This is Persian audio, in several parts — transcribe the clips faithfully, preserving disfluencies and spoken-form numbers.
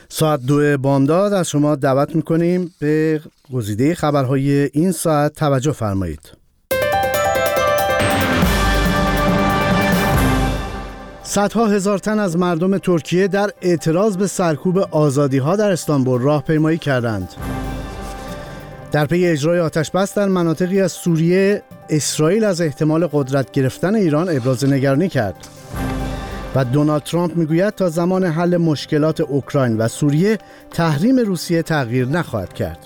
ساعت دو بامداد از شما دعوت میکنیم به گزیده خبرهای این ساعت توجه فرمایید. صدها هزار تن از مردم ترکیه در اعتراض به سرکوب آزادی‌ها در استانبول راهپیمایی کردند. در پی اجرای آتش‌بس در مناطقی از سوریه، اسرائیل از احتمال قدرت گرفتن ایران ابراز نگرانی کرد. و دونالد ترامپ میگوید تا زمان حل مشکلات اوکراین و سوریه تحریم روسیه تغییر نخواهد کرد.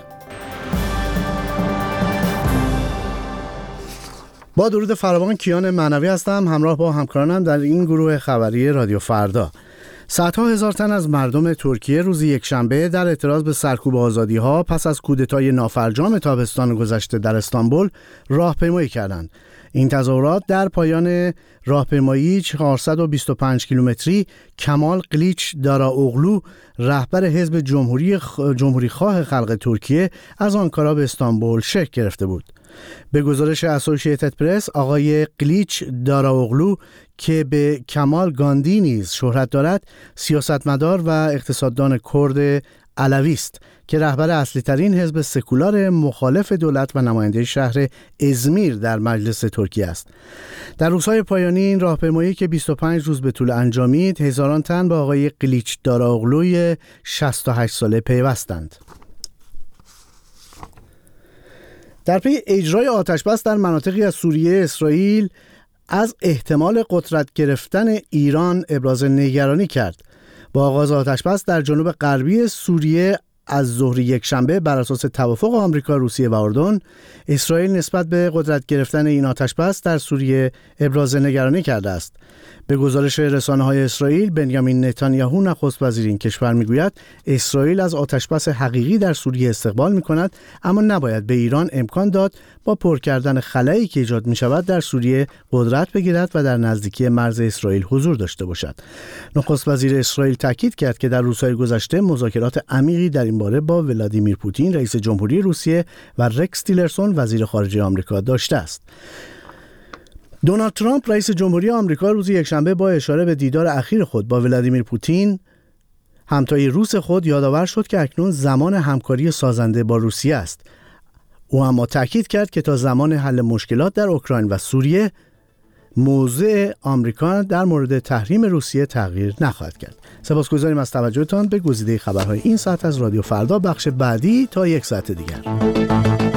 با درود فراوان، کیان معنوی هستم، همراه با همکارانم در این گروه خبری رادیو فردا. صدها هزار تن از مردم ترکیه روز یکشنبه در اعتراض به سرکوب آزادی‌ها پس از کودتای نافرجام تابستان گذشته در استانبول راهپیمایی کردند. این تظاهرات در پایان راهپیمایی چهارصد و بیست و پنج کیلومتری کمال قلیچ داراوغلو، رهبر حزب جمهوری خ... جمهوری خواه خلق ترکیه، از آنکارا به استانبول شکل گرفته بود. به گزارش اسوسییتد پرس، آقای قلیچ داراوغلو که به کمال گاندی نیز شهرت دارد، سیاستمدار و اقتصاددان کرد علوی است که رهبر اصلی ترین حزب سکولار مخالف دولت و نماینده شهر ازمیر در مجلس ترکیه است. در روزهای پایانی این راهپیمایی که بیست و پنج روز به طول انجامید، هزاران تن به آقای قلیچ داراوغلوی شصت و هشت ساله پیوستند. در پی اجرای آتش‌بس در مناطقی از سوریه، اسرائیل از احتمال قدرت گرفتن ایران ابراز نگرانی کرد. با آغاز آتش‌بس در جنوب غربی سوریه از ظهر یکشنبه بر اساس توافق آمریکا، روسیه و اردن، اسرائیل نسبت به قدرت گرفتن این آتش‌بس در سوریه ابراز نگرانی کرده است. به گزارش رسانه‌های اسرائیل، بنیامین نتانیاهو نخست وزیر این کشور میگوید اسرائیل از آتش‌بس حقیقی در سوریه استقبال می‌کند، اما نباید به ایران امکان داد با پر کردن خلایی که ایجاد می‌شود در سوریه قدرت بگیرد و در نزدیکی مرز اسرائیل حضور داشته باشد. نخست وزیر اسرائیل تاکید کرد که در روزهای گذشته مذاکرات عمیقی در این باره با ولادیمیر پوتین رئیس جمهوری روسیه و رکس تیلرسون وزیر خارجه آمریکا داشته است. دونالد ترامپ رئیس جمهوری آمریکا روز یکشنبه با اشاره به دیدار اخیر خود با ولادیمیر پوتین، همتای روس خود، یادآور شد که اکنون زمان همکاری سازنده با روسیه است. او اما تاکید کرد که تا زمان حل مشکلات در اوکراین و سوریه، موضع آمریکا در مورد تحریم روسیه تغییر نخواهد کرد. سپاسگزاریم از توجهتان به گزیده خبرهای این ساعت از رادیو فردا، بخش بعدی تا یک ساعت دیگر.